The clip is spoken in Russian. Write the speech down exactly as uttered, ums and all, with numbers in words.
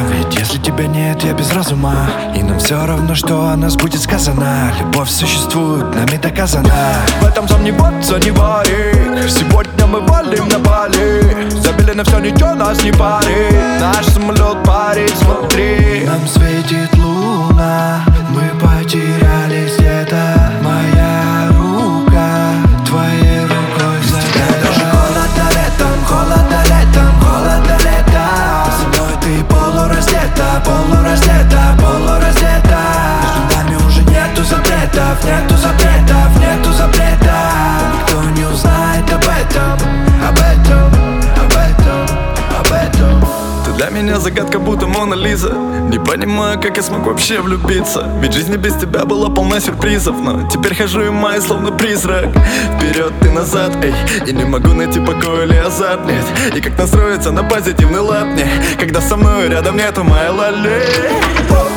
Ведь если тебя нет, я без разума, и нам все равно, что о нас будет сказано. Любовь существует, нами доказана. В этом сомневаться не вари. Сегодня мы валим на Бали. Забили на все, ничего нас не парит. Наш самолет парит, смотри. Нам светит луна, мы потерялись где-то. Моя рука твоей рукой задета. Даже холодно летом, холодно летом, холодно летом. Со мной ты полураздета, полураздета, полураздета. Между нами уже нету запретов, нету запретов, нету запретов. Никто не узнает об этом, об этом, об этом, об этом. Ты для меня загадка, будто Мона Лиза. Не понимаю, как я смог вообще влюбиться. Ведь жизнь без тебя была полна сюрпризов. Но теперь хожу и маю, словно призрак. Вперед и назад, эй. И не могу найти покой или азарт, нет. И как настроиться на позитивный лад мне, когда со мной рядом нету моей лали.